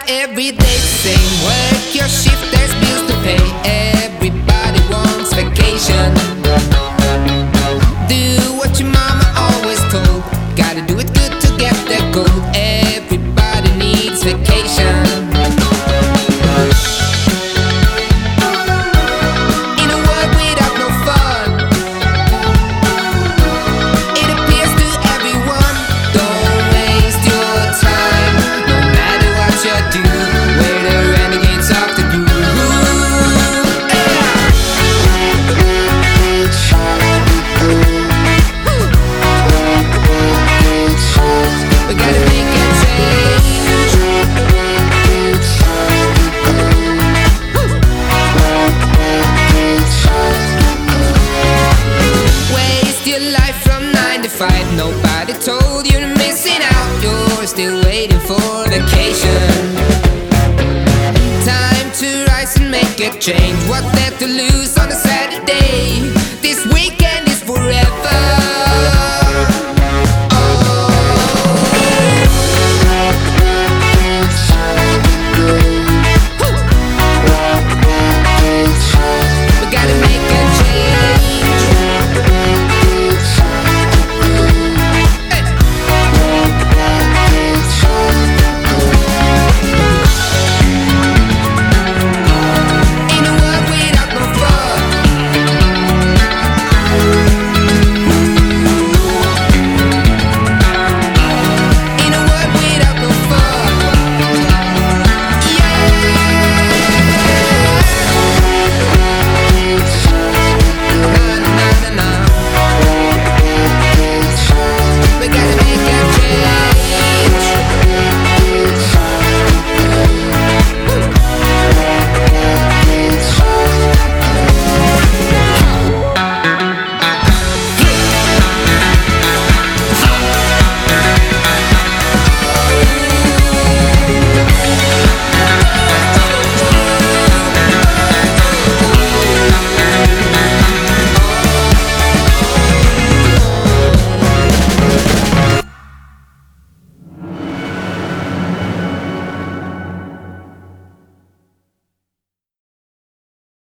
every day, same work, your shift, there's bills to pay. Everybody wants vacation. Do what your mama always told. Gotta do it good to get that gold. Everybody needs vacation. In a world without no fun, it appears to everyone. Don't waste your time, no matter what you do. We're the renegades of the groove. We gotta make a change. Waste your life from 9 to 5. Nobody told you you're missing out. You're still waiting for vacation. Time to rise and make a change. What there to lose on the